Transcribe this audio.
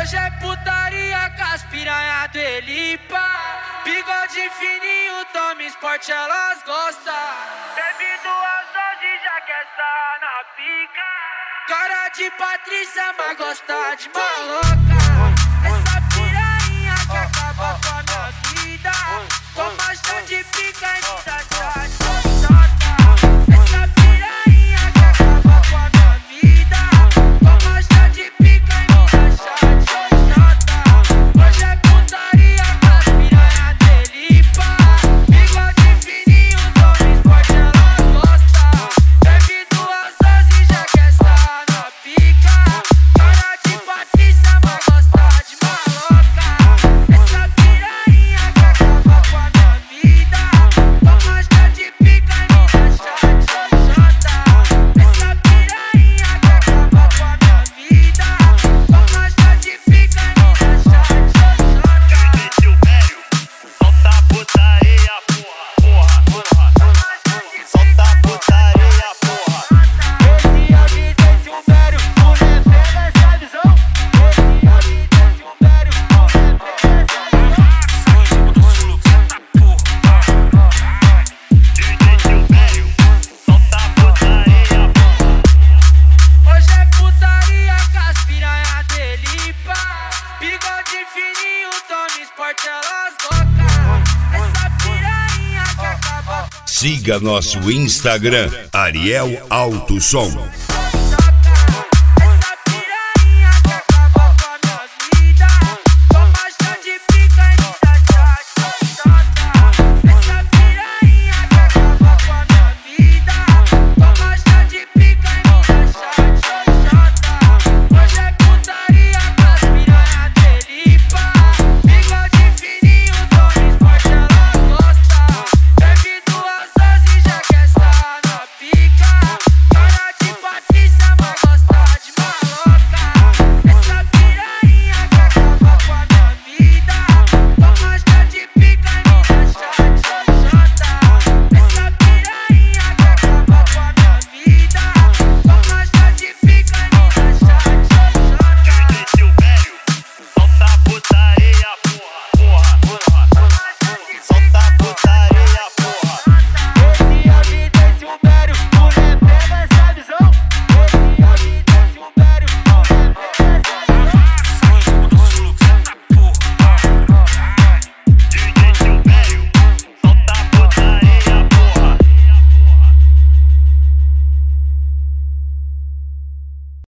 Hoje é putaria com as piranha do Elipa. Bigode fininho, toma esporte, elas gostam. Bebe 2 doses, já quer estar na pica. Cara de Patrícia, mas gosta de maloca. Essa piranha que acaba com a minha vida. Toma chá de pica e me dá chá. Essa piranha que acaba com a minha vida. Toma chá de pica e me dá chá. Hoje é putaria com as piranha do Elipa. Bigode fininho, toma esporte, elas gostam. Bebe 2 doses, já quer estar na pica. Cara de Patrícia, mas gosta de maloca. Essa piranha que acaba com a minha vida. Toma chá de pica e me dá chá. Essa piranha que acaba com a minha vida. Toma chá de pica e me dá chá. Solta a putaria, solta a putaria, porra. Esse é o DJ Silvério, o refém dessa visão. Esse é o DJ Silvério, o refém dessa visão. DJ Silvério, solta a putaria, porra. Hoje é putaria com as piranha do Elipa. Bigode fininho, toma esporte, elas gostam. Essa piranha que acaba. Siga nosso Instagram, Ariel Alto Som.